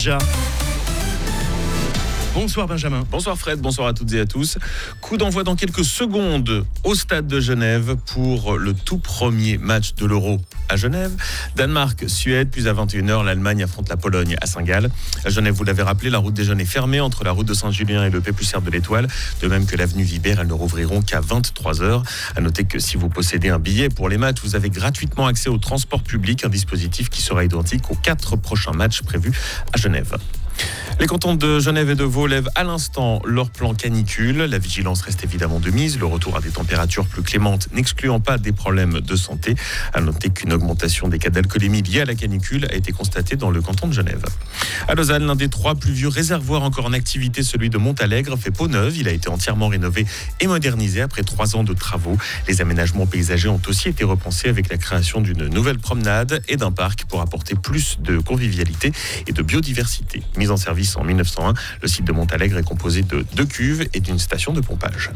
Bonsoir Benjamin. Bonsoir Fred, bonsoir à toutes et à tous. Coup d'envoi dans quelques secondes au stade de Genève pour le tout premier match de l'Euro à Genève. Danemark-Suède, puis à 21h, l'Allemagne affronte la Pologne à Saint-Gall. À Genève, vous l'avez rappelé, la route des Jeunes est fermée entre la route de Saint-Julien et le Péplussière de l'Étoile, de même que l'avenue Vibert. Elles ne rouvriront qu'à 23h. À noter que si vous possédez un billet pour les matchs, vous avez gratuitement accès au transport public, un dispositif qui sera identique aux 4 prochains matchs prévus à Genève. Les cantons de Genève et de Vaud lèvent à l'instant leur plan canicule. La vigilance reste évidemment de mise. Le retour à des températures plus clémentes n'excluant pas des problèmes de santé. À noter qu'une augmentation des cas d'alcoolémie liée à la canicule a été constatée dans le canton de Genève. À Lausanne, l'un des 3 plus vieux réservoirs encore en activité, celui de Montalegre, fait peau neuve. Il a été entièrement rénové et modernisé après 3 ans de travaux. Les aménagements paysagers ont aussi été repensés avec la création d'une nouvelle promenade et d'un parc pour apporter plus de convivialité et de biodiversité. Mise en service en 1901, le site de Montalegre est composé de 2 cuves et d'une station de pompage.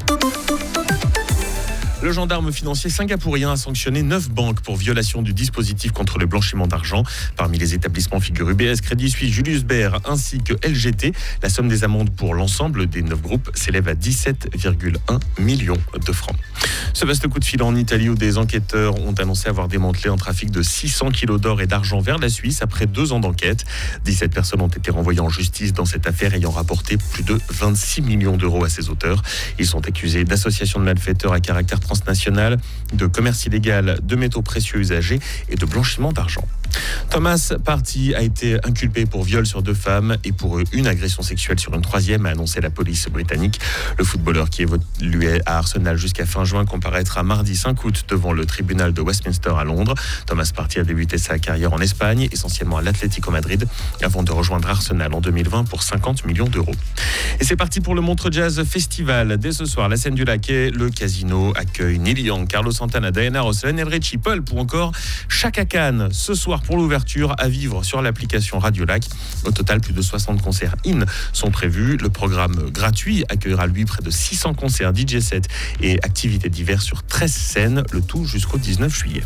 Le gendarme financier singapourien a sanctionné 9 banques pour violation du dispositif contre le blanchiment d'argent. Parmi les établissements figurent UBS, Crédit Suisse, Julius Baer ainsi que LGT. La somme des amendes pour l'ensemble des 9 groupes s'élève à 17,1 millions de francs. Ce vaste coup de fil en Italie où des enquêteurs ont annoncé avoir démantelé un trafic de 600 kilos d'or et d'argent vers la Suisse après 2 ans d'enquête. 17 personnes ont été renvoyées en justice dans cette affaire ayant rapporté plus de 26 millions d'euros à ses auteurs. Ils sont accusés d'association de malfaiteurs à caractère transnational, de commerce illégal de métaux précieux usagés et de blanchiment d'argent. Thomas Partey a été inculpé pour viol sur 2 femmes et pour une agression sexuelle sur une 3e, a annoncé la police britannique. Le footballeur qui évoluait à Arsenal jusqu'à fin juin comparaîtra mardi 5 août devant le tribunal de Westminster à Londres. Thomas Partey a débuté sa carrière en Espagne, essentiellement à l'Atlético Madrid, avant de rejoindre Arsenal en 2020 pour 50 millions d'euros. Et c'est parti pour le Montreux Jazz Festival. Dès ce soir, la scène du Laquais, le casino accueille Neil Young, Carlos Santana, Diana Ross, Lionel Richie, Pulp ou encore Chaka Khan. Ce soir pour l'ouverture, à vivre sur l'application Radio Lac. Au total, plus de 60 concerts sont prévus. Le programme gratuit accueillera lui près de 600 concerts, DJ sets et activités diverses sur 13 scènes, le tout jusqu'au 19 juillet.